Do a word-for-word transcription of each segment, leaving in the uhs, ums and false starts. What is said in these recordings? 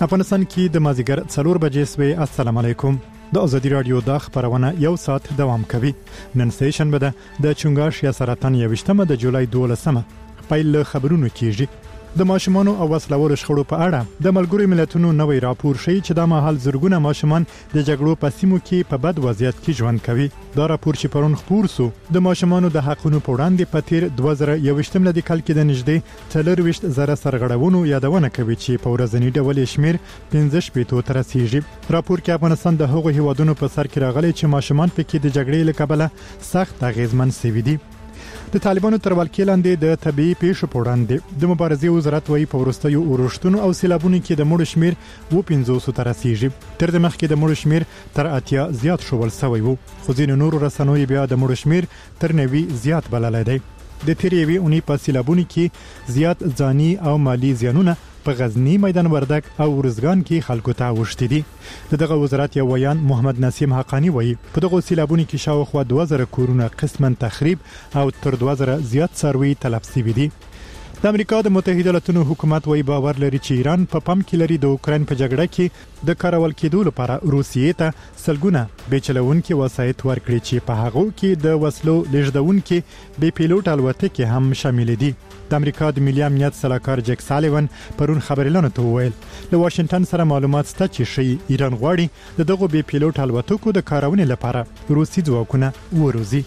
افغانستان کې د مازیګر څلور بجې سوي. السلام علیکم. د ازادي رادیو د خبرونه یو ساعت دوام کوي. نن سیشن بده د چونګاش یا سرطان یوشتمه د جولای دولسمه پیل خبرونه کیږي. د ماشومانو او وسلوالو شخړو په اړه د ملګرو ملتونو نوې راپور شي چې د مهال زرګونه ماشومان د جګړو په سیمو کې په بد وضعیت کې ژوند کوي. دا راپور چې پرون خپور سو د ماشومانو د حقونو په وړاندې په تیر دوه زره یوویشتم لدی کال کې د نږدې څلور ویشت زره سرغړونو یادونه کوي چې په ورځنی ډول شمیر پنځه شپږ تر رسیدي. راپور کې افغانستان د هغو هیوادونو په سر کې راغلي چې ماشومان پکې د جګړې له کبله سخت اغیزمن شوي دي. د طالبانو تر ولکې لاندې د طبيعي پیښو په وړاندې د مبارزې وزارت وايي په ورستیو اورښتونو او سیلابونو کې د مړو شمیر و پنځوس تر رسیدي. تر د مخکې د مړو شمیر تر اتیا زیات شول سوی وو، خو ځینې نور رسنوي بیا د مړو شمیر تر نوي زیات بللای دی. د تیریوي اونۍ په سیلابونو کې زیات ځاني او مالی زیانونه په غزنی، میدان وردګ او ورزګان کې خلکو ته وشتي دي. دغه وزارت یو ویان محمد نسیم حقانی وایي په دغه سیلابونو کې شاوخوا دوه زره کورونه قسماً تخریب او تر دوه زره زیات څاروي تلف شوي دي. د امریکا د متحده ایالاتونو حکومت وايي باور لري چې ایران په پم کې لري د اوکرين په جګړه کې د کارول کېدو لپاره روسیې ته سلګونه بیچلونکي وسایط ورکړي چې په هغه کې د وسلو لېږدونکي بي پیلوټ الوتکې هم شامل دي. د امریکا د ملي امنیت سلاکار جک سالیوان پرون خبرلانو ته وویل له واشنگټن سره معلومات شته چې شي ایران غواړي دغه بي پیلوټ الوتکو د کارونې لپاره روسي ځواکونه وروزي.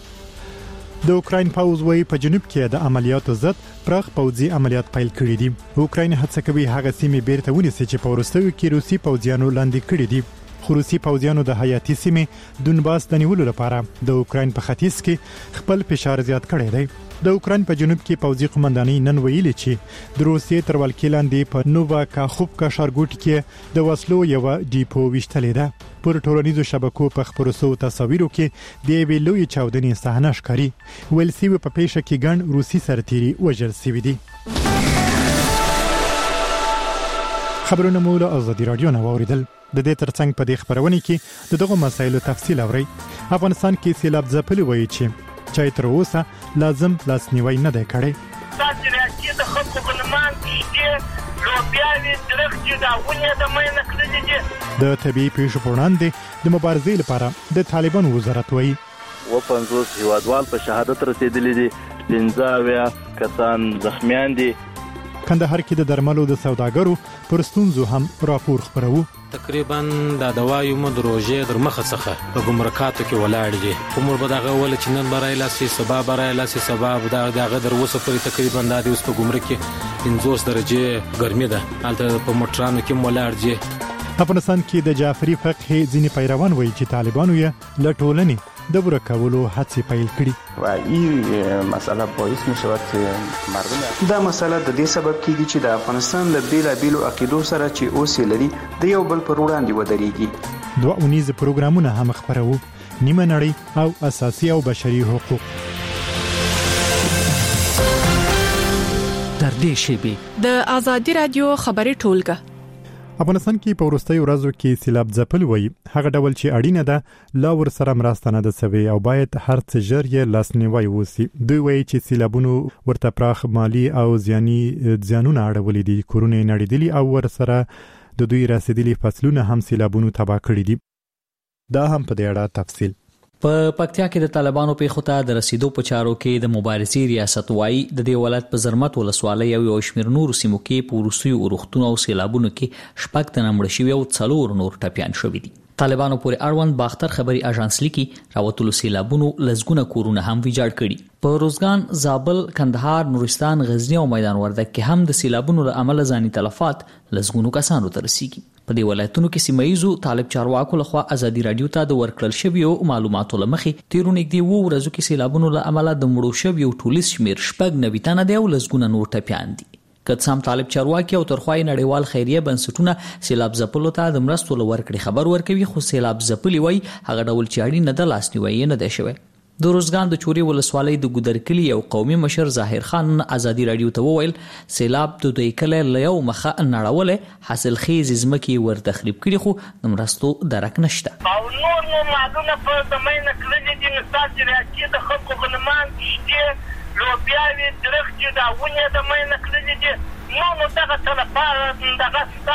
د اوکرين پوځ وايي په جنوب کې د عملیاتو ضد پراخ پوځي عملیات پیل کړي دي. اوکرين هڅه کوي هغه سیمې بیرته ونیسي چې په ورستیو کې روسي پوځیانو لاندې کړي دي. خو روسي پوځیانو د حیاتي سیمې دونباس د نیولو لپاره د اوکرين په ختیځ کې خپل فشار زیات کړی دی. د اوکرين په جنوب کې پوځي قومندانۍ نن ویلي چې د روسیې تر ولکې لاندې په نووا کاخوبکا ښارګوټ کې د وسلو یو ډیپو وشتلې ده. پر ټولنیزو شبکو په خبرو سو تصاویرو کې د یوې لوی چاودنې صحنه ښکاري. ویل سوي په پیښه کې ګڼ روسي سرتیري وژل شوي دي. خبرونه مو له ازادي رادیو نه واوریدل. د دې ترڅنګ په دې خبرونه کې دغه مسایلو تفصیل اورئ. افغانستان کې سیلاب ځپلي وایي چې چای تر اوسه لازم لاسنیوي نه دی کړی. تاسو راځي د خلکو غنمان کې لوبیاوي درختي دا ونه د مینه کړی دي. د طبيعي پیښو په وړاندې د مبارزې لپاره د طالبانو وزارت وايي و پنځوس هیوادوال په شهادت رسیدلي دي، پنځه اویا کسان زخمیان دي. کندهار کې د درملو د سوداګرو پر ستونزو هم راپور خبرو. تقریبا دا دوایو مو دروژه در مخه څخه په ګمرکاتو کې ولاړ دي. کومر به دغه ول چې نن برای لاسي سبا برای لاسي سبا دا دغه در وسه پر تقریبا د اوس په ګمرک کې پنځوس درجه ګرمي ده. حالت په موټرانو کې ولاړ دي. افغانستان کې د جعفری فقه ځینې پیروان وایي چې طالبانو یې لټولني د ورکولو هڅې پیل کړي. و این مسئله باعث می شود که مردم دا مسئله د دې سبب کیږي چې د افغانستان له بیلابیلو عقیدو سره چې اوسې لري د یو بل پر وړاندې ودرېږي. دوه اونیز پروګرامونه هم خبرو، نیمه نړۍ او اساسي او بشري حقوق. در دې شیبې د ازادي رادیو خبري ټولګه. افغانستان کې په ورستیو ورځو کې سیلاب ځپل وایي هغه ډول چې اړینه ده لا ور سره مرسته نه ده سوي او باید هر څه ژر یې لاسنیوي وسی. دوی وایي چې سیلابونو ورته پراخ مالی او زیانی زیانونه اړولې دي. کورونه نړیدلي او ور سره د دوی رسیدلي فصلونه هم سیلابونو تباه کړي دي. دا هم په دې اړه تفصیل. په پکتیا کې د طالبانو په خوته د رسیدو په چارو کې د مبارزې ریاست وايي د دې ولایت په زرمت ولسوالۍ او یو شمېر نور سیمو کې په روسي اورښتونو او سیلابونو کې شپږ تنه مړه شوي او څلور نور ټپیان شوي دي. طالبانو پورې اړوند باختر خبري اژانس لیکي راوتلو سیلابونو لزګونه کورونه هم ویجاړ کړي. په روزګان، زابل، کندهار، نورستان، غزنی او میدان وردګ کې هم د سیلابونو له امله ځاني تلفات لزګونو کسانو ته رسیږي. په دې ولایتونو کې سیمایزو طالب چارواکو لخوا ازادي رادیو ته د ورکړل شویو معلوماتو لمخې تیرو نږدې وو ورځو کې سیلابونو له امله د مړو شویو ټولیز شمیر شپږ نوي تنه دی او لزګونه نور ټپیان دي. که څه هم طالب چارواکي او ترخوای نړیوال خیریه بنسټونه سیلاب ځپلو ته د مرستو لورکړي خبر ورکوي، خو سیلاب ځپلي وای هغه ډول چې اړین نه د لاسنیوي نه دی شوی. د روزګان د چوري ولسوالۍ د ګودرکلی یو قومي مشر ظاهر خان ازادي رادیو ته وویل سیلاب د دوی کله له یو مخه نړولې حاصل خیز ځمکې ور تخریب کړي، خو د مرستو درک نشته. او نور نو معلومه په زمینه کړی دي مثال چې راځي د خلکو غنمان دي لوبیاوي درختي دا ونه د مینه کړی دي نو نو دغه تلفات دغه څه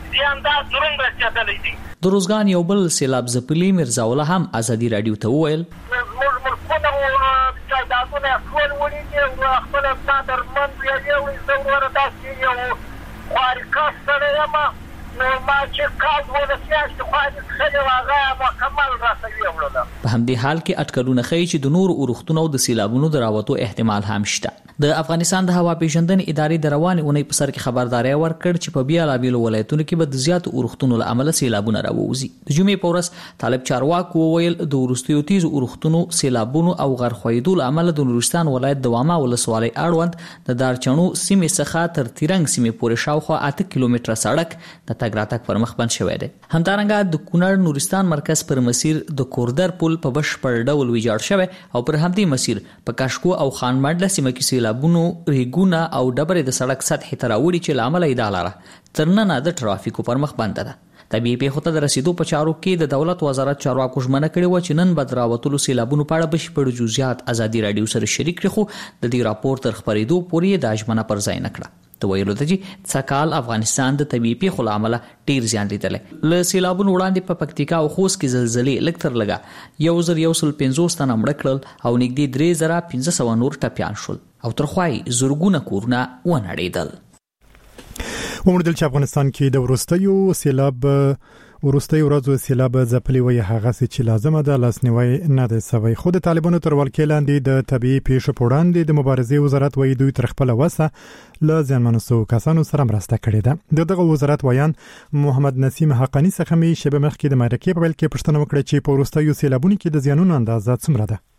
زیان دا دروند رسېدلی دي. د روزګان یو بل سیلاب ځپلي میرزا الله هم ازادي رادیو ته وویل زموږ ملکونه او جایدادونه ټول ونې دي او خپله ما درمند ویلې زه وروره داسې یو خوارکښ سړی یم نو ما چې کال دولس میاشتې خواري کښلې وه هغه مکمل راته ویوړله. په همدې حال کې اټکلونه ښیي چې د نورو اورښتونو د سیلابونو د راوتو احتمال هم شته. د افغانستان د هوا پیژندنې ادارې د روانې اونۍ په سر کې خبرداری ورکړ چې په بیلابیلو ولایتونو کې به د زیاتو اورښتونو له امله سیلابونه راووځي. د جمعې په ورځ طالب چارواکو وویل د وروستیو تیزو اورښتونو سیلابونو او غرخویدو له امله د نورستان ولایت د واما ولسوالۍ اړوند د دارچڼو سیمې څخه تر تیرنګ سیمې پورې شاوخوا اته کیلومتره سړک د تګ راتګ پر مخ بند شوی دی. همدارنګه د کونړ نورستان مرکز پر مسیر د کوردر پل په بشپړ ډول ویجاړ شوی او پر همدې مسیر په کاشکو او خان منډله سیمه کې سیلابونو ریګونه او ډبرې د سړک سطحې ته راوړي چې له امله یې دا لاره تر ننه د ټرافیکو پر مخ بنده ده. طبیعي پیښو ته د رسیدو په چارو کې د دولت وزارت چارواکو ژمنه کړې وه چې نن به د راوتلو سیلابونو په اړه بشپړ جزئیات ازادي راډیو سره شریک کړي، خو د دې راپور تر خپرېدو پورې یې دا ژمنه پر ځای نه کړه. ته ویلو ته چې څکال افغانستان د طبیعي پیښو له امله ډیر زیان لیدلی. له سیلابونو وړاندې په پکتیکا او خوست کې زلزلې لږ تر لږه یو زر یو سل پنځوس تنه مړه کړل او نږدې درې زره پنځه سوه نور ټپیان شول او تر خوا یې زرګونه کورونه ونړېدل. وموندل چې افغانستان کې د وروستیو سیلاب وروستي ورځو سیلاب ځپلي وي هغه چې لازمه ده لاسنیوي نه دی سوی. خو د طالبانو تر ولکې لاندې د طبيعي پیښو په وړاندې د مبارزې وزارت وایي دوی تر خپل وسه له زیانمنو کسانو سره مرسته کړې ده. دغه وزارت ویان محمد نسیم حقانی څخه می شبه مخکې د مرکې په ویل کې پوښتنه وکړه چې په وروستیو سیلابونو کې د زیانونو اندازه څومره ده.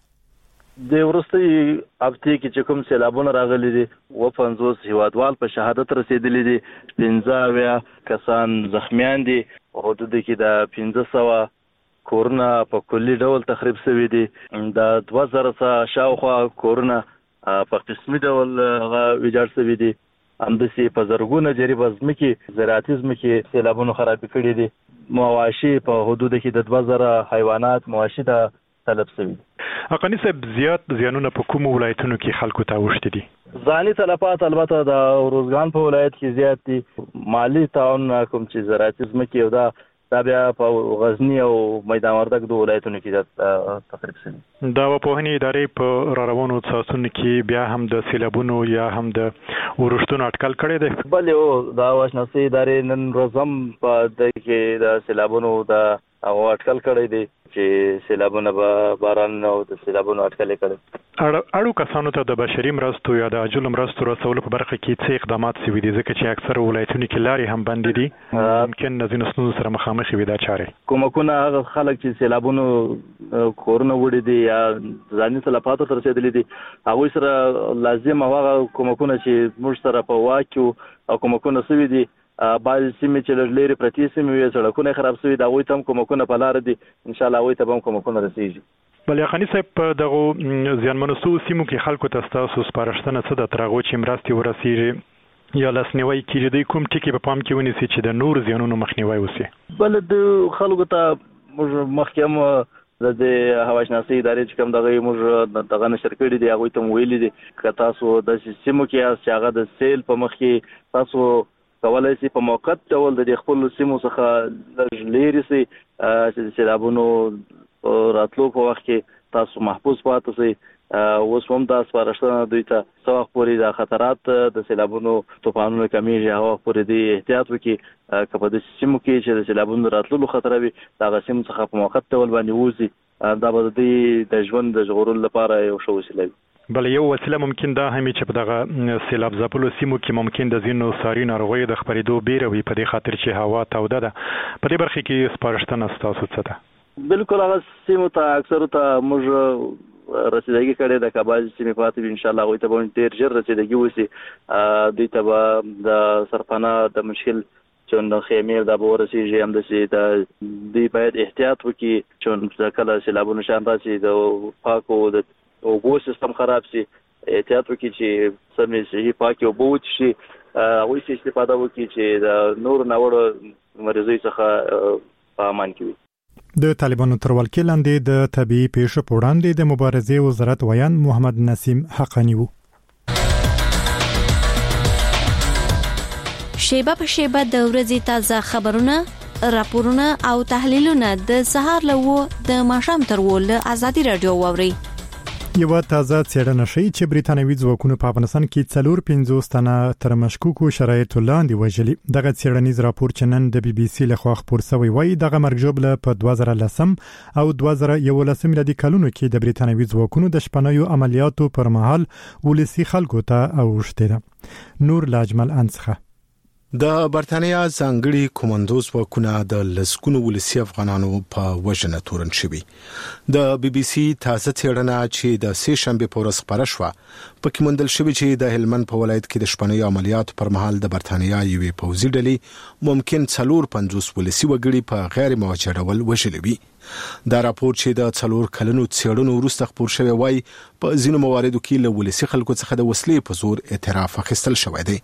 د ورستي هفته کې چې کوم سیلابونه راغلي دي و پنځوس هیوادوال په شهادت رسیدلي دي، پنځه اویا کسان زخمیان دي، حدود کې د پنځه سوه کورونه په کلي ډول تخریب شوي دي، د دوه زره څخه شاوخوا کورونه په قسمي ډول ویجاړ شوي دي، همداسې په زرګونه جریبه ځمکې زراعتي ځمکې سیلابونو خرابې کړي دي، مواشي په حدود کې د دوه زره حیوانات مواشي ته طلب شوي. حقانی صاحب زیات زیانونه په کوم ولایتونو کې خلکو ته اوښتي دي؟ ځاني تلفات البته د روزګان په ولایت کې زیات دي، مالی تعاون کوم چې زراعتي ځمکې او دا دا بیا په غزنی او میدان وردګ د ولایتونو کې تقریب شوي. د وپوهنې ادارې په را روانو ساسونو کې بیا هم د سیلابونو یا هم د ورښتونو اټکل کړی دی؟ بلې او د هواشناسۍ ادارې نن ورځ هم په دې کې د سیلابونو د هغه اټکل کړی دی چې سیلابونه به باران او د سیلابونو اټکل کړي. اړو کسانو ته د بشري مرستو یا د عاجل مرستو رسولو په برخه کې څه اقدامات شوي دي؟ ځکه چې اکثر ولایتونو کې لارې هم بندې دي، ممکن د ځینو ستونزو سره مخامخ وي دا چارې. کومکونه هغه خلک چې سیلابونو کورونه وړي دي یا ځاني تلفاتو ته رسېدلي دي هغوی سره لازم هغه کومکونه چې موږ سره په واقع او کومکونه شوي دي، بعض سیمې چې لږ لرې پرتې سیمې وي سړکونه خراب شوي دي هغوی ته هم کومکونه په لاره دي، انشاءالله هغوی ته به هم کومکونه رسېږي. بلې حقاني صاحب په دغو زیانمنو شوو سیمو کې خلکو ته ستاسو سپارښتنه څه ده تر هغو چې مرستې ورسېږي یا لاسنیوی کېږي؟ دوی کوم ټکي په پام کې ونیسي چې د نورو زیانونو مخنیوی وشي؟ بله د خلکو ته موږ مخکې هم د هواشناسۍ ادارې چې کوم دغه موږ دغه نشر کړي دي هغوی ته مو ویلي دي که تاسو داسې سیمو کې یاست چې هغه د سیل په مخ کې تاسو کولای شي په موقت ډول د خپل سیمو څخه لږ لرې شي چې د سیلابونو راتلو په وخت کې تاسو محفوظ پاتې شئ. اوس هم دا سپارښتنه دوی ته څه وخت پورې د خطرات د سیلابونو طوفانونو کمیږي هغه وخت پورې دوی احتیاط وکړي که په داسې سیمو کې چې د سیلابونو راتللو خطر وي د هغه سیمو څخه په موقت ډول باندې ووځي، دا به د دوی د ژوند د ژغورلو لپاره یو ښه وسیله وي. بل یو وسیله ممکن دا هم چې په دغه سیلاب ځپلو سیمو کې ممکن د ځینو ساري ناروغیو د خپرېدو بیره وي په دې خاطر چې هوا توده ده. په دې برخه کې سپارښتنه ستاسو څه ده؟ بالکل هغه سیمو ته اکثرو ته موږ رسیدګي کړې ده، که بعضې سیمې پاتې وي انشاءالله هغوی ته به ډېر ژر رسیدګي وشي، دوی ته به د سرپناه د مشکل چون خیمې دا به ورسېږي، همداسې د دوی باید احتیاط وکړي چون کله سیلابونو شان راشي د پاکو د اوبو سیستم خراب شي، احتیاط وکړي چې سمې صحي پاکې اوبه وڅښي، هغوی څه استفاده وکړي چې د نورو ناوړو مریضیو څخه په امان کې وي. د طالبانو تر ولکې لاندې د طبيعي پیښو په وړاندې د مبارزې وزارت ویان محمد نسیم حقانی وو. شیبه په شیبه د ورځې تازه خبرونه، راپورونه او تحلیلونه د سهار له و د ماښام تر و له آزادي رادیو واوري. یو تازه څېړنه ښیي چې بریتانوي ځواکونو په افغانستان کې څلور پنځوس تنه تر مشکوکو شرایطو لاندې وژلي. دغه څېړنیز راپور چې نن د بي بي سي لخوا خپور شوی وایي دغه مرګ ژوبله په دوه زره لسم او دوه زره یولسم میلادي کلونو کې د بریتانوي ځواکونو د شپنیو عملیاتو پر مهال ولسي خلکو ته اوښتې ده. نور لاجمل انڅخه د برتانیا ځانګړي کومندوز ځواکونه د لسګونو ولسي افغانانو په وژنه تورن شوي. د بي بي سي تازه څېړنه چې د سه شنبه په ورځ خپره شوه پکې موندل شوی چې د هلمند په ولایت کې د شپنیو عملیاتو پر مهال د برتانیا یوې پوځي ډلې ممکن څلور پنځوس ولسي وګړي په غیر موجه ډول وژلي وي. دا راپور چې د څلور کلونو څېړنو وروسته خپور شوی وایي په ځینو مواردو کې له ولسي خلکو څخه د وسلې په زور اعتراف اخیستل شوی دی.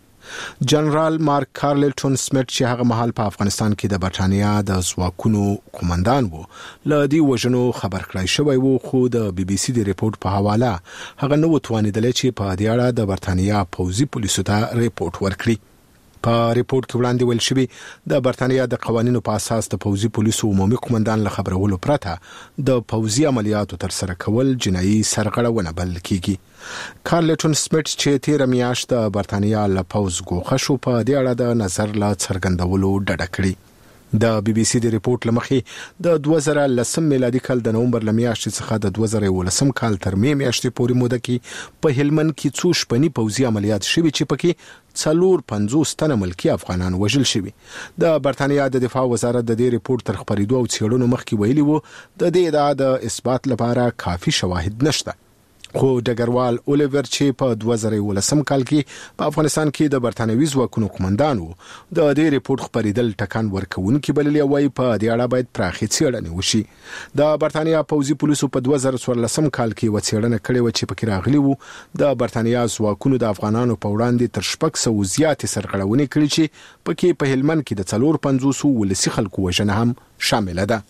جنرال مارک کارلټون سمیت چې هغه مهال په افغانستان کې د برتانیا د ځواکونو قومندان وو له دې وژنو خبر کړای شوی وو، خو د بي بي سي د ریپورت په حواله هغه نو توانیدل چې په دې اړه د برتانیا پوځي پولیسو ته ریپورت ورکړي. په ریپورت کې وړاندې ویل شوی د برتانیا د قوانینو په اساس د پوځي پولیسو عمومي قومندان له خبرولو پرته د پوځي عملیاتو تر سره کول جنایي سرغړونه بلل کیږي. کارلټون سمیت چې تیر میاشت د برتانیا له پوځ ګوښه شو په دې اړه د نظر لا څرګندولو ډډه کړې. د بي بي سي د ریپورت لمخې د دوه زره لسم میلادي کال د نومبر لمیاشتې څخه د دوه زره یولسم کال تر می میاشتې پورې موده کې په هلمند کې څو شپني پوځي عملیات شوي چې پکې څلور پنځوس تنه ملکی افغانان وژل شوي. د برتانیا د دفاع وزارت د دې ریپورت تر خپرېدو او څېړنو مخکې ویلي وو د دې ادعا د اثبات لپاره کافي شواهد نشته. خو ډګروال اوليور چې په دوه زره یولسم کال کې په افغانستان کې د برتانوي ځواکونو قومندان وو د دې ریپورت خپرېدل ټکان ورکوونکي بللي وایي په دې اړه باید پراخې څېړنې وشي. د برتانیا پوځي پولیسو په دوه زره څوارلسم کال کې و څېړنه کړې و چې پکې راغلي وو د برتانیا ځواکونو د افغانانو په وړاندې تر شپږ سوه زیاتې سرغړونې کړې چې پکې په هلمند کې د څلور پنځوس ولسي خلکو وژنه هم شامله ده.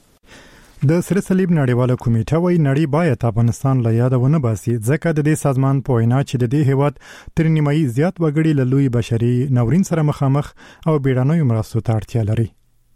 د سره صلیب نړیواله کمیټه وايي نړۍ باید افغانستان له یاده ونه باسي ځکه د دې سازمان په وینا چې د دې هیواد تر نیمایي زیات وګړي له لوی بشري ناورین سره مخامخ او بیړنیو مرستو ته اړتیا لري.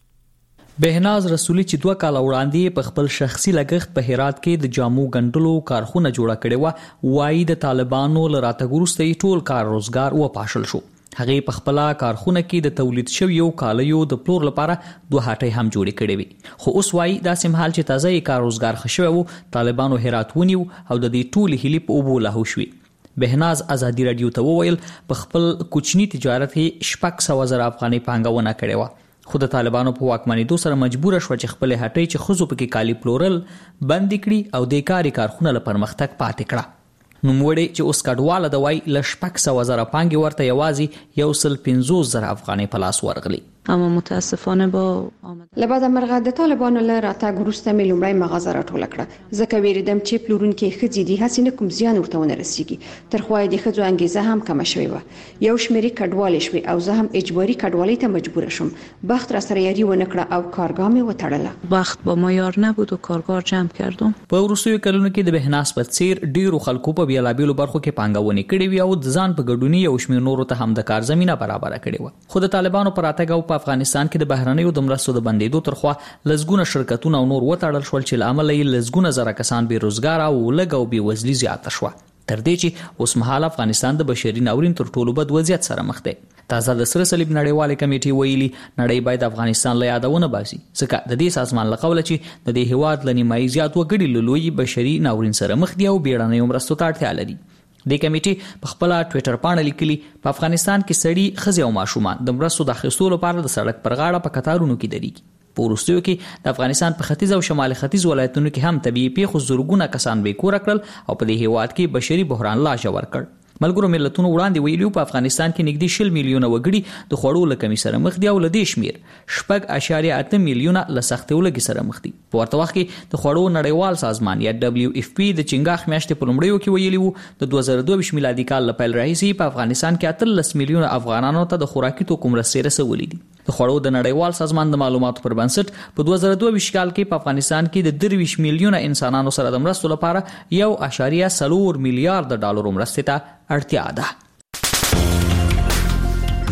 بهناز رسولي چې دوه کال وړاندې په خپل شخصي لګښت په هرات کې د جامو ګنډلو کارخونه جوړه کړې و، وايي د طالبانو له راتګ وروسته ټول کار روزګار و پاشل شو. هغه په خپل کارخونه کې د تولید شویو کالیو د پلور لپاره دوه هټۍ هم جوړې کړې وي. خو اوس وايي دا سمحال چې تازه یې کار روزګار خښوي وو طالبانو هرات ونیو او د دې ټول هلي په اوبو لاهو شوي. بهناز آزادي رادیو ته وویل په خپل کوچني تجارت کې شپږ سوه زره افغانۍ پانګونه کړې وه، خو د طالبانو په واکمنېدو سره مجبور شو چې خپل هټۍ چې خزو پکې کالی پلورل بند کړي او د کاري کارخونه لپاره پرمختګ پاتې کړه. نوموړی چې اوس کډواله د وای ل شپږ سوه زره پانګې ورته یوازې یو سل پنځوس زره افغانۍ په لاس ورغلي. اما متاسفانه با آمد لبعد مرغه د طالبانو له راتګ وروسته مې لومړی مغازه راټوله کړه ځکه ویریدم چې پلورونکي ښځې دي هسې نه کوم زیان ورته ونه رسیږي. تر خوا د ښځو انګیزه هم کمه شوې وه، یو شمېرې کډوالې شوې او زه هم اجباري کډوالۍ ته مجبوره شوم. بخت را سره یاري ونه کړه او کارګاه مې وتړله. بخت با ما یار نبود و کارګار جمع کردم. په وروستیو کلونو کې د بهناز په څیر ډیرو خلکو په بیلابیلو برخو کې پانګونې کړې وي او د ځان په ګډونی او شمېر نورو ته هم د کار زمينه برابر کړې و. خو د طالبانو پر راتګ او په افغانستان کې د بهرنیو د مرستو د بندیدو ترخوا لزګونه شرکتونه او نور وټاړل شول چې لامل یې لزګونه زره کسان بې روزګار او لږ او بې وزلي زیاته شوه. تر دې چې اوس مهال افغانستان د بشري ناورین تر ټولو بد وضعیت سره مخ دی. تازه د سره صلیب نړیواله کمیټې ویلي نړۍ باید افغانستان له یاده ونه باسي ځکه د دې سازمان له قوله چې د دې هیواد له نیمایي زیات وګړي له لوی بشري ناورین سره مخ دي او بیړنیو مرستو ته اړتیا لري. د کمیټې په خپل ټوئیټر باندې لیکلي په افغانستان کې سړي ښځې او ماشومان د مرستو د اخیستلو لپاره د سړک پر غاړه په کتارونو کې درېږي. په وروستیو کې د افغانستان په ختیځ او شمال ختیځ ولایتونو کې هم طبیعي پیښو زورګونه کسان بې کوره کړل او په دې هیواد کې بشري بحران لا ژور کړ. ملګرو ملتونو وړاندې ویلي په افغانستان کې نږدې شل میلیونه وګړي د خوړو له کمۍ سره مخ دي او له دې شمېر شپږ اعشاریه اته میلیونه له سختې ولږې سره مخ دي. په ورته وخت کې د خوړو نړیوال سازمان یا دبلیو اف پی د چنګاښ میاشتې په لومړیو کې ویلي وو د دوه زره دوه ویشت میلادي کال له پیل راهیسې په افغانستان کې اتلس میلیونه افغانانو ته د خوراکي توکو مرستې رسولې دي. د خوړو د نړیوال سازمان د معلوماتو پر بنسټ په دوه زره دوه ویشت کال کې په افغانستان کې د درویشت میلیونه انسانانو سره د مرستو لپاره یو اعشاریه څلور میلیارډ ډالرو مرستې ته اړتیا ده.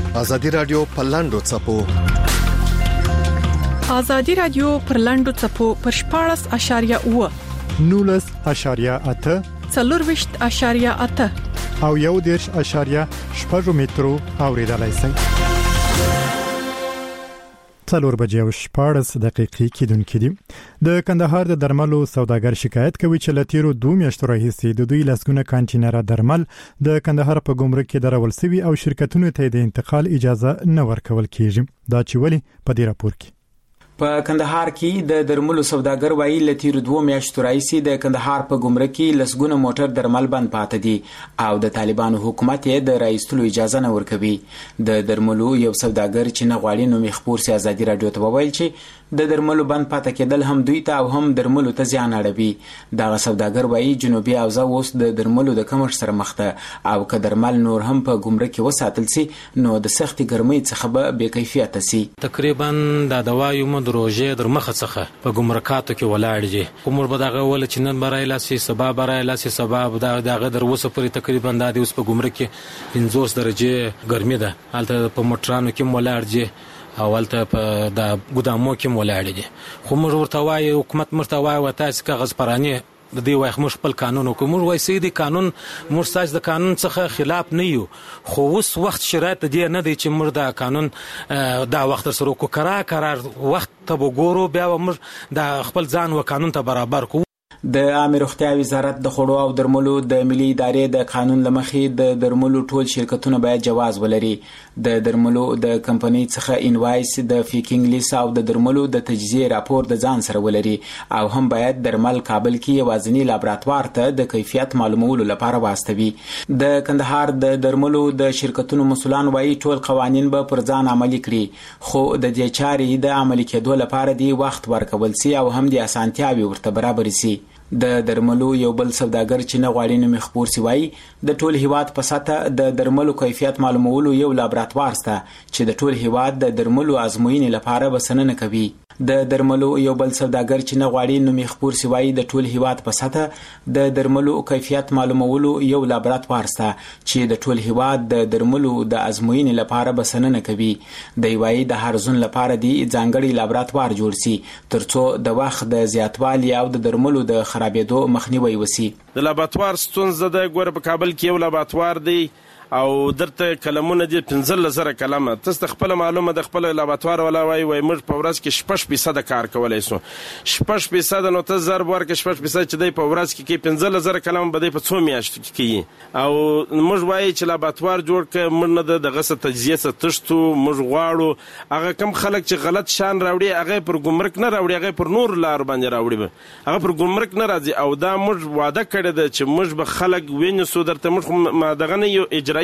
ازادي رادیو پلاندو چپو ازادي رادیو پرلندو چپو پر شپاړس اشاریه اوه نولس اشاریه اته څلورويشت اشاریه اته او یو دیرش اشاریه شپږ مترو اوریدلای شئ. څلور بجې او شپاړس دقیقې کېدونکې دي. د کندهار د درملو سوداګر شکایت کوي چې لتیرو دوه میاشتو راهیسې د دوی لسګونه کانټینر درمل د کندهار په ګمرک کې درول شوي او شرکتونو ته د انتقال اجازه نه ورکول کیږي. دا چې ولې په دې راپور کې په کندهار کې د درملو سوداګر وایي لتیرو دوه میاشتو راهیسې د کندهار په ګمرک کې لسګونه موټر درمل بند پاتې دي او د طالبانو حکومت یې د رئیستلو اجازه نه ورکوي. د درملو یو سوداګر چې نه غواړي نوم یې خپور سي ازادي رادیو ته وویل چې د درملو بند پاتې کېدل هم دوی ته او هم درملو ته زیان اړوي. دغه سوداګر وایي جنوبي حوزه اوس د درملو د کمښت سره مخ ده او که درمل نور هم په ګمرک کې وساتل سي نو د سختي ګرمۍ څخه به بې کیفیته سي. تقریبا د دوایو روژه در مخه څخه په ګمرکاتو کې ولاړ دي. کومر به دغه ول چې نن برای لاسي سبا برای لاسي سبا دغه در وسه پرې تقریبا د اوس په ګمرک کې پنځوس درجه ګرمي ده. البته په موټرانو کې ولاړ دي او البته په د ګودامو کې ولاړ دي. خو موږ ورته وایي حکومت مرته وایي وتا چې کاغذ پرانی د دې وای خمش خپل قانون کوم وای سیدي قانون مرساج د قانون څخه خلاف نه یو خو اوس وخت شرایط دی نه دی چې مر د قانون دا وخت سره کو کرا قرار وخت ته وګورو بیا مر د خپل ځان و قانون ته برابر کو. د عامه روغتیا وزارت د خوړو او درملو د ملي ادارې د قانون لمخې د درملو ټول شرکتونه باید جواز ولري. د درملو د کمپنۍ څخه انوایس د فیکینګ لیست او د درملو د تجزیه راپور د ځان سره ولري او هم باید درمل کابل کې یوازینی لابراتوار ته د کیفیت معلومولو لپاره واستوي. د کندهار د درملو د شرکتونو مسولان وایي ټول قوانين به پر ځان عملي کړي خو د دې چارې د عملي کېدو لپاره دی وخت ورکول سي او هم د اسانتیاوي ورته برابر سي. د درملو یو بل سوداګر چې نه غواړي نوم خپور سی وایي د ټول هیواد په ساته د درملو کیفیت معلومولو یو لابراتوار شته چې د ټول هیواد د درملو ازموینې لپاره بسنه کوي. د درملو یو بل سوداګر چې نه غواړي نوم خپور سی وایي د ټول هیواد په ساته د درملو کیفیت معلومولو یو لابراتوار شته چې د ټول هیواد د درملو د ازموینې لپاره بسنه کوي. د وایي د هر ځون لپاره دی ځانګړي لابراتوار جوړ سي ترڅو د وخت د زیاتوالي او د درملو د خرابېدو مخنیوي وسی. د لابراتوار ستونزه د ګور په کابل کې یو لابراتوار دی او درته کلمونه دي پنځه زره کلمه تاسو خپل معلومه د خپل لابراتوار ولا وای وای موږ په ورځ کې شپږ فیصد کار کولای شو. شپږ فیصد نو ته ضرب ورکړه شپږ فیصد چې دی په ورځ کې کې پنځه زره کلمه بده په څو میاشتو کې کی او موږ وای چې لابراتوار جوړ ک موږ نه د غسه تجزیه ستشتو موږ غواړو هغه کم خلک چې غلط شان راوړي هغه پر ګمرک نه راوړي هغه پر نور لار باندې راوړي هغه پر ګمرک نه راځي او دا موږ وعده کړی ده چې موږ به خلک ویني سو درته موږ ما دغه نه یو اجرا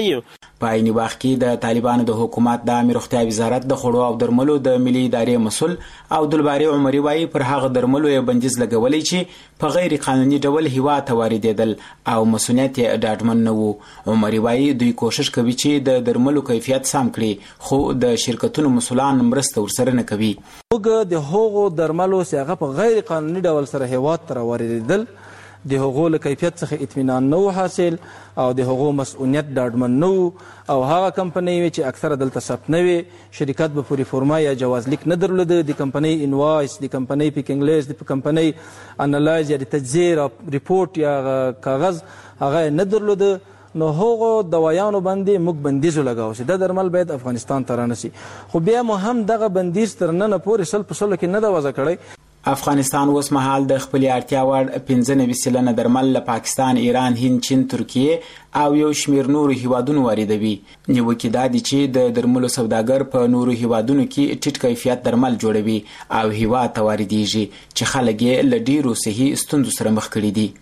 په عین وخت کې د طالبانو د حکومت د عامه روغتیا وزارت د خوړو او درملو د ملي ادارې مسول او دلباري عمري وایي پر هغه درملو یې بندیز لګولې چې په غیر قانوني ډول هوا ته واردېدل او مسؤلیت یې ډاډمن نه وو. عمري وایي دوی کوشش کوي چې د درملو کیفیت سم کړي خو د شرکتونو مسولان مرسته ورسره نه کوي. وګ د هغو درملو چې هغه په غیر قانوني ډول سره هوا ته واردېدل د هغو له کیفیت څخه اطمینان نه حاصل او د هغو مسؤلیت ډاډمن نه او هغه کمپنۍ چې اکثره دلته ثبت نه وي شرکت به پوری فورما یا جواز لیک نه درلود د کمپنۍ انوایس د کمپنۍ پیکینګ لیست د کمپنۍ انالایز یا د تجزیه ریپورت یا کاغذ هغه نه درلود نو هغه دوايانو باندې موږ بندیز لګاو چې د درمل باید افغانستان ته رانسي خو بیا مو هم دغه بندیز تر نن پورې سل په سلو کې نه دا وضع کړی. افغانستان اوس مهال د خپل اړتیا وړ پنځه نوي سلنه درمل له پاکستان، ایران، هند، چین، ترکیه او یو شمیر نورو هیوادونو واردوي. نیوکه دا دي چې د درملو سوداګر په نورو هیوادونو کې ټیټ کیفیت درمل جوړوي او هیواد ته واردېږي چې خلک یې له ډیرو صحي ستونزو سره مخ کړي دي.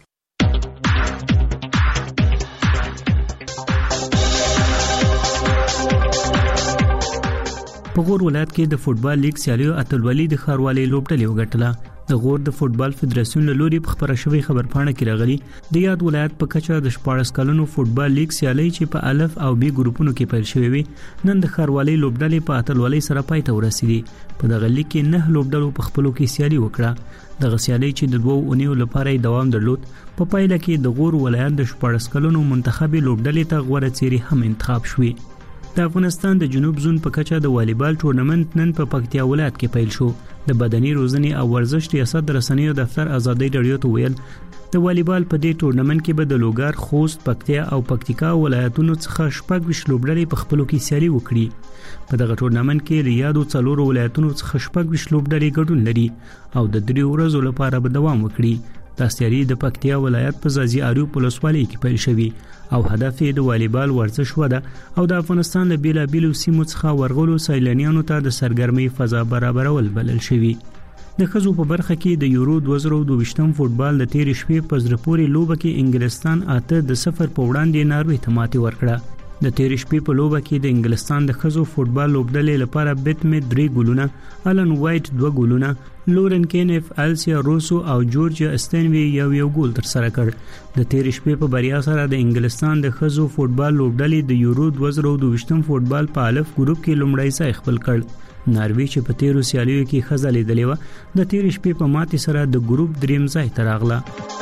په غور ولایت کې د فوتبال لیګ سیالیو اتلولي د ښاروالۍ لوبډلې وګټله. د غور د فوتبال فدراسیون له لوري په خبره شوی خبرپاڼه کې راغلي د یاد ولایت په کچه د شپاړس کلونو فوتبال لیګ سیالي چې په الف او بي ګروپونو کې پیل شوې وي نن د ښاروالۍ لوبډلې په اتلولۍ سره پای ته ورسېدي. په دغه لیګ کې نه لوبډلو په خپلو کې سیالي وکړه. دغه سیالي چې د دوو اونیو لپاره دوام درلود په پایله کې د غور ولایت د شپاړس کلونو منتخبي لوبډلې ته غوره څیرې هم انتخاب شوې. د افغانستان د جنوب زون په کچه د والیبال ټورنمنت نن په پکتیا ولایت کې پیل شو. د بدني روزنې او ورزش ریاست د رسنیو دفتر ازادي رادیو ته ویل د والیبال په دې ټورنمنت کې به د لوګر، خوست، پکتیا او پکتیکا ولایتونو څخه شپږ ویشت لوبډلې په خپلو کې سیالي وکړي. په دغه ټورنمنت کې د یادو څلورو ولایتونو څخه شپږ ویشت لوبډلې ګډون لري او د دریو ورځو لپاره به دوام وکړي. دا سیالي د پکتیا ولایت په ځاځي اریوب ولسوالۍ کې پیل شوی او هدف یې د والیبال ورزش وده او د افغانستان له بیلابیلو سیمو څخه ورغلو سیلانیانو ته د سرګرمۍ فضا برابرول بلل شوی. د ښځو په برخه کې د یورو دوه زره دوه فوټبال د تیرې شپې په زړه پورې لوبه کې انګلستان اته د صفر په وړاندې ناروې ته ماتې ورکړه. د تیرې شپې په لوبه کې د انګلستان د ښځو فوټبال لوبډلې لپاره بیت می درې ګولونه، الن وایټ دوه ګولونه، لورن کینف، السیا روسو او جورجیا استنوی یو یو ګول تر سره کړ. د تیرې شپې په بریا سره د انګلستان د ښځو فوټبال لوبډلې د یورو دوه زره دوه فوټبال په الف ګروپ کې لومړی ځای خپل کړ. ناروې چې په تیرو سیالیو کې ښځه لیدلې وه د تیرې شپې په ماتې سره د ګروپ دریم ځای ته راغله.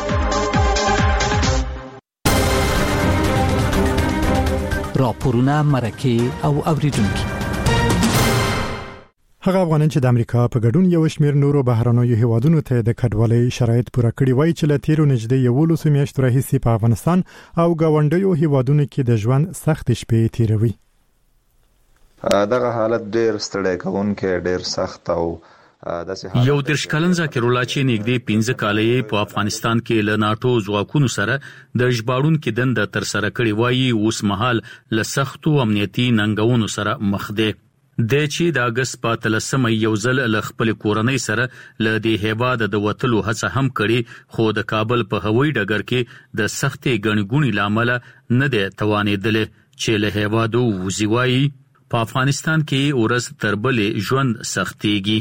راپورونه، مرکې او اوریدونکي. هغه افغانان چې د امریکا په ګډون یو شمېر نورو بهرنیو هیوادونو ته د کډوالۍ شرایط پوره کړي وای چې له تیرو نږدې یولسو میاشتو راهیسې په افغانستان او ګاونډیو هیوادونو کې د ژوند سخت شپې تیروي. دغه حالت ډیر ستړی کوونکی، ډیر سخت او یو درش کلن ذاکر الله چې نږدې پنځه کاله یې په افغانستان کې له ناټو ځواکونو سره د ژباړونکو دنده تر سره کړې وایي اوس مهال له سختو امنیتي ننګونو سره مخ دی. د چې د اگست په اتلسمه یو ځل له خپل کورنۍ سره له دې هیواد د وتلو هڅه هم کړې، خو د کابل په هوایي ډګر کې د سختې ګڼګونې لامل نه دی توانېدلی چې له هیوادو وځي. وایي په افغانستان کې ورځ تر بلې ژوند سختېږي.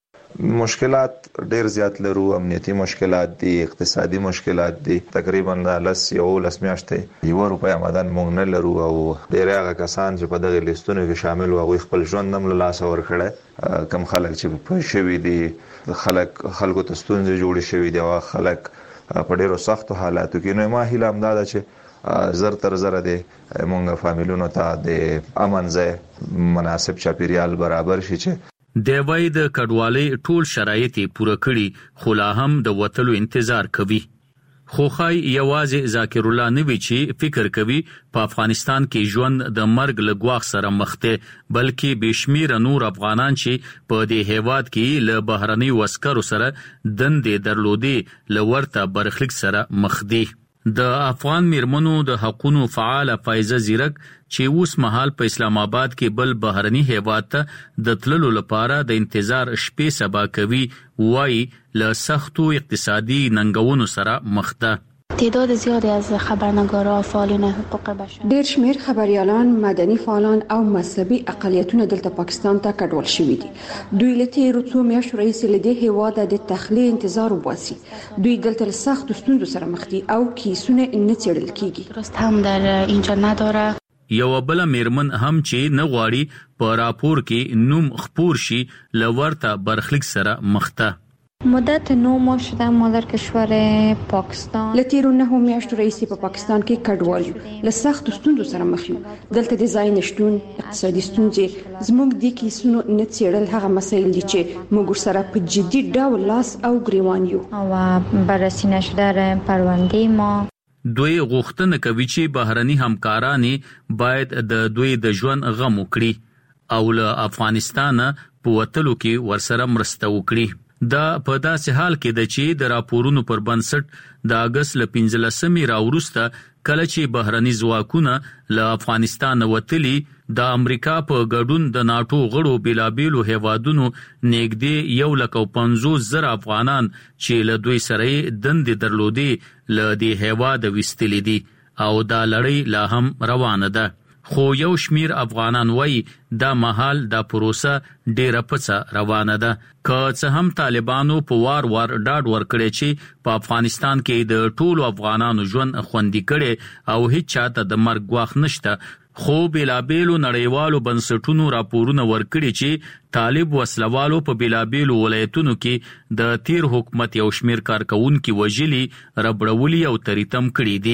مشکلات ډیر زیات لرو، امنیتي مشکلات دي، اقتصادي مشکلات دي. تقریبا د لس یو لس میاشتې یو روپۍ آمدن مونږ نه لرو او ډیر هغه کسان چې په دغه لیستونو کې شامل وو خپل ژوند هم له لاسه ورکړی. کم خلک چې په شوي دي، خلک خلکو ته ستونزې جوړې شوي دي او خلک په ډیرو سختو حالاتو کې. نو ما هیله همدا ده چې زر تر زره دی مونږ فامیلونو ته د امن ځای، مناسب چاپیریال برابر شي چې د وای د کډوالۍ ټول شرایط پوره کړي خو لا هم د وتلو انتظار کوي. خو خای یوازې ذاکر الله نه وی چې فکر کوي په افغانستان کې ژوند د مرګ له ګواښ سره مخ دی، بلکې بشمیره نور افغانان چې په دې هیواد کې له بهرني عسکرو سره دندې درلودې له ورته برخلیک سره مخ دی. د افغان میرمنو د حقوقو فعال فایزه زیرک چې اوس مهال په اسلام آباد کې بل بهرني هیواد ته د تللو لپاره د انتظار شپې سبا کوي، وایي له سختو اقتصادي ننګونو سره مخ ده. تعداد زیادی از خبرنگارا و فعالین حقوق بشر، ډیر شمیر خبريالان، مدني فعالان او مذهبي اقلیتونه دلته پاکستان ته کډوال شوي دي. دوی له تیرو څو میاشتو راهیسې له دې هیواده د تخلیې انتظار وباسي. دوی دلته له سختو ستونزو سره مخ دي او کیسونه نه څېړل کیږي. درست هم در اینجا نداره. یو بل میرمن هم چې نه غواړي په راپور کې نوم خپور شي له ورته برخلیک سره مخ ده. مدت نو ماه شده ما در کشور پاکستان لتیرو نه میاشتو رئیسی په پاکستان کې کډوال یو، له سختو ستونزو سره مخ یو. دلته د ځای نشټون، اقتصادي ستونزې، زموږ د کیسونو نه څېړل هغه مسایل دي چې موږ سره په جدي ډول لاس او ګریوان یو او بررسی نشده پرونده ما. دوی غوښتنه کوي چې بهرني همکارانې باید د دوی د ژوند غم وکړي او له افغانستان په وتلو کې ورسره مرسته وکړي. دا په داسې حال کې ده چې د راپورونو پر بنسټ د اگست له پنځلسمې راوروسته کله چې بهرني ځواکونه له افغانستان وتلي، د امریکا په ګډون د ناټو غړو بیلابیلو هیوادونو نږدې یو لک او پنځوس زره افغانان چې له دوی سره دندې درلودې له دې هیواده ویستلي دي او دا لړۍ لا هم روانه ده. خو یو شمیر افغانان وایي دا مهال دا پروسه ډیره پڅه روانه ده. که څه هم طالبانو په وار وار ډاډ ورکړی چې په افغانستان کې د ټولو افغانانو ژوند خوندي کړي او هیڅ چاته د مرګ ګواښ نشته، خو بیلابیلو نړیوالو بنسټونو راپورونه ورکړي چې طالب وسلوالو په بیلابیلو ولایتونو کې د تیر حکومت یو شمیر کارکونکو وژلي، ربړولي او تریتم کړي دي.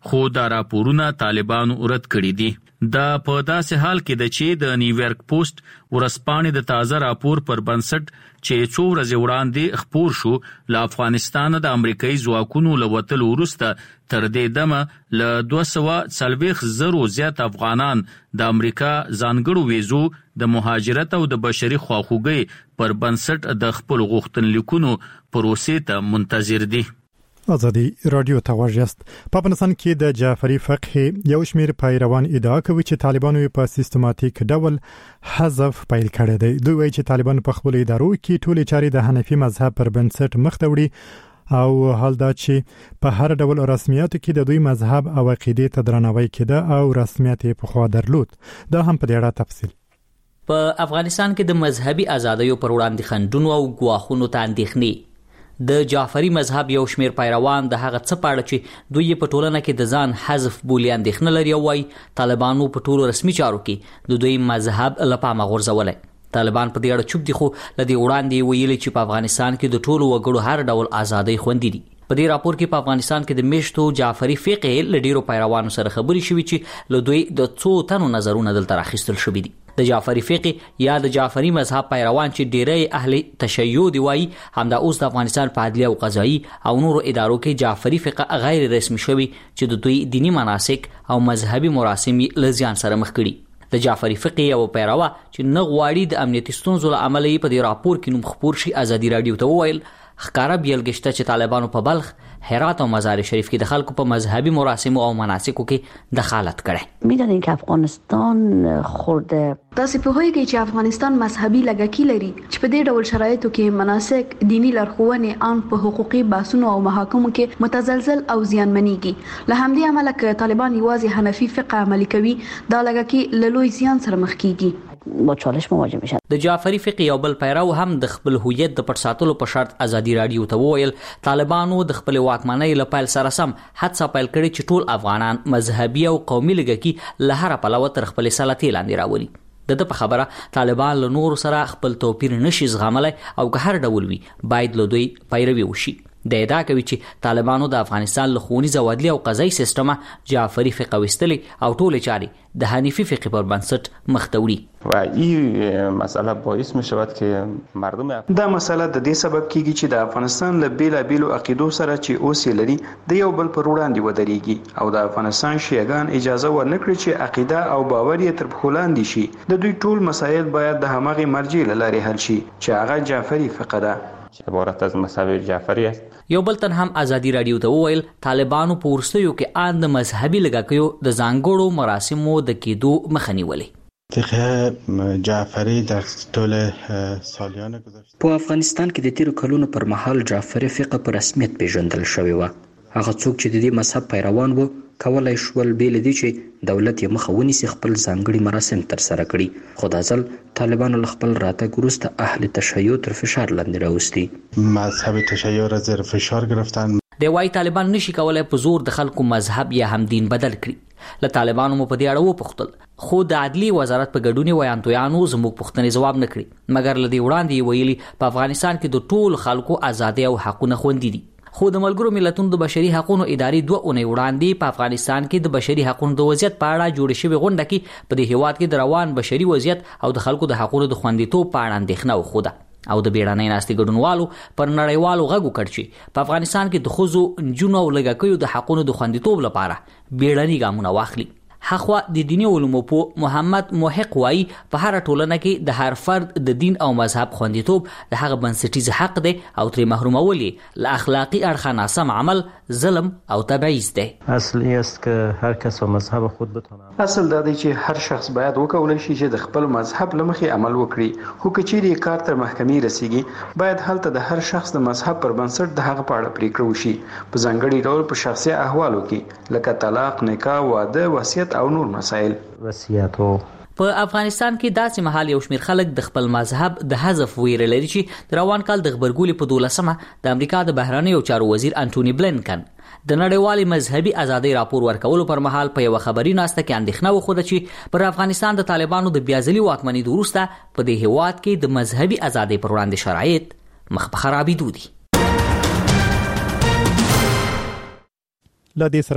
خو دا راپورونه طالبانو رد کړي دي. دا په داسې حال کې د چې د نیویارک پوسټ ورځپاڼې د تازه راپور پر بنسټ چې څو ورځې وړاندې خپور شو له افغانستان د امریکایي ځواکونو له وتلو وروسته تر دې دمه له دوه سوه څلوېښت زرو زیات افغانان د امریکا ځانګړو ویزو د مهاجرت او د بشري خواخوږۍ پر بنسټ د خپل غوښتنلیکونو پروسې ته منتظر دي. آزادی رادیو ته واجست. په افغانستان کې د جعفری فقه یو شمیر پیروان ادعا کوي چې طالبانو په سیستماتیک ډول حذف پیل کړی دی. دوی وایي چې طالبان په خپل ادارو کې ټولې چارې د حنفي مذهب پر بنسټ مخ ته وړي او حال دا چې په هر ډول رسمیاتو کې د دوی مذهب او عقیدې ته درناوی کېده او رسمیت یې په خوا درلود. دا هم په دې اړه تفصیل. په افغانستان کې د مذهبي ازادیو پر وړاندې خنډونو او ګواښونو ته اندېښنې د جعفری مذهب یو شمیر پیروان د هغه څه پاړه چې دوی په ټولنه کې د ځان حذف بولی اندېښنه لري او وايي طالبانو په ټولو رسمي چارو کې د دوی مذهب له پامه غورځولی. طالبان په دې اړه چوپ دي خو لدې وړاندې ویلي چې په افغانستان کې د ټولو وګړو هر ډول ازادۍ خوندي دي. په دې راپور کې په افغانستان کې د میشتو جعفری فقه له ډیرو پیروانو سره خبرې شوې چې له دوی د څو تنو نظرونه دلته راخیستل شوي دي. د جعفری فقه یا د جعفری مذهب پیروان چې ډیری اهل تشیع دی وایي همدا اوس د افغانستان په عدلیه او قضایي او نورو ادارو کې جعفری فقه غیر رسمي شوی چې د دوی دینی مناسک او مذهبي مراسم له زیان سره مخ کړي. د جعفری فقه یو پیروا چې نه غواړي د امنیتي ستونزو له امله په دې راپور کې نوم خپور شي ازادي رادیو ته وویل ښکارا بیلګشته چې طالبانو په بلخ، هرات او مزار شریف کې د خلکو په مذهبي مراسم او مناسکو کې دخالت کړي. میدونین که افغانستان خورده تاسو په هیګي چې افغانستان مذهبي لګکی لري چې په دې ډول شرایطو کې مناسک دینی لارښوونې عام په حقوقي بحثونو او محاکمو کې متزلزل او زیانمنېږي. له همدې امله ک طالبان یوازې حنفي فقه عملي کوي دا لګکی له لوی زیان سره مخ کیږي. با چالش مواجه میشن. د جعفری فقه یو بل پیرو هم د خپل هویت د پټ ساتلو په شرط ازادي رادیو ته وویل طالبانو د خپل واکمنۍ له پیل سره سم حادثه پیل کړي چې ټول افغانان مذهبي او قومي لګکی له هر پلوه تر خپل سلطې لاندې راولي. د د په خبره طالبان له نور سره خپل توپیر نشي زغملای او که هر ډول وي باید له دوی پیروي وشي. د ادعا کوي چې طالبانو د افغانستان له ښوونیز عدلي او قضایي سیستمه جعفری فقه وستلی او ټولې چارې د حنیفی فقه پر بنسټ مخ ته وړي. و این مسئله باعث می شود که مردم دا مسئله د دې سبب کیږي چې د افغانستان له بیلابیلو عقیدو سره چې اوس لري د یو بل پر وړاندې ودرېږي او د افغانستان شیعاګان اجازه ورنکړي چې عقیده او باور یې تر پښو لاندې شي. د دوی ټول مسایل باید د همغه مرجع له لارې حل شي چې هغه جعفری فقه ده. عبارت از مذهب جعفری است. یو بل تن هم ازادي رادیو ته وویل طالبانو په ورستیو کې آن د مذهبي لګاکیو د ځانګړو مراسمو د کېدو مخه نیولې. فقه جعفری در طول سالیان گذشته په افغانستان کې د تیرو کلونو پر مهال جعفری فقه په رسمیت پیژندل شوی و. هغه څوک چې د دې مذهب پیروان وو کولای شول بیل دي چې دولت یې مخه ونیسي خپل ځانګړي مراسم تر سره کړي. خو دا ځل طالبانو له خپل راتګ وروسته اهل تشیع تر فشار لاندې راوستي. مذهب تشیع را زیر فشار گرفتن. د وايي طالبان نشي کولای په زور د خلکو مذهب یا هم دین بدل کړي. له طالبانو مو په دې اړه وپوښتل خو د عدلي وزارت په ګډون ویانتویانو زموږ پوښتنې ځواب نه کړي مګر لدی وړاندې ویلي په افغانستان کې د ټول خلکو ازادي او حقوقونه خوندي دي. خو د ملګرو ملتونو د بشري حقوقو ادارې دوه اونۍ وړاندې په افغانستان کې د بشري حقوقو د وضعیت په اړه جوړ شوی غونډه کې په دې هیواد کې د روان بشري وضعیت او د خلکو د حقوقو د خوندیتوب په اړه اندېښنه وښوده او د بیړنۍ ناستې ګډونوالو پر نړیوالو غږ وکړ چې په افغانستان کې د ښځو، نجونو او لږکیو د حقوقو د خوندیتوب لپاره بیړني ګامونه واخلي. حخوا د دینی علومو په محمد محق وایي په هر ټولنه کې د هر فرد د دین او مذهب خوندیتوب د هغه بنسټیز حق دی او ترې محرومول له اخلاقی اړخه ناسم عمل، ظلم او تبعیض دی. اصلی است که هر کس و مذهب خود بتونه. اصل دا دی چې هر شخص باید وکولای شي چې د خپل مذهب لمخې عمل وکړي. خو که چیرې کار تر محکمې رسیږي باید هلته د هر شخص د مذهب پر بنسټ د هغه په اړه پریکړه وشي په ځانګړي ډول په شخصي احوالو کې لکه طلاق، نکاح، واده، وصیت او نور مسائل. وصیتو په افغانستان کې داسې مهال یو شمیر خلک د خپل مذهب د حذف ویره لري چې د روان کال د خبرګولې په دولسمه د امریکا د بهرنیو چارو وزیر انټونی بلینکن د نړیوالې مذهبي ازادۍ راپور ورکولو پر مهال په یو خبري ناسته کې اندېښنه وښوده چې پر افغانستان د طالبانو د بیازلي واکمنۍ وروسته په دې هیواد کې د مذهبي ازادۍ پر وړاندې شرایط مخ په خرابېدو دي.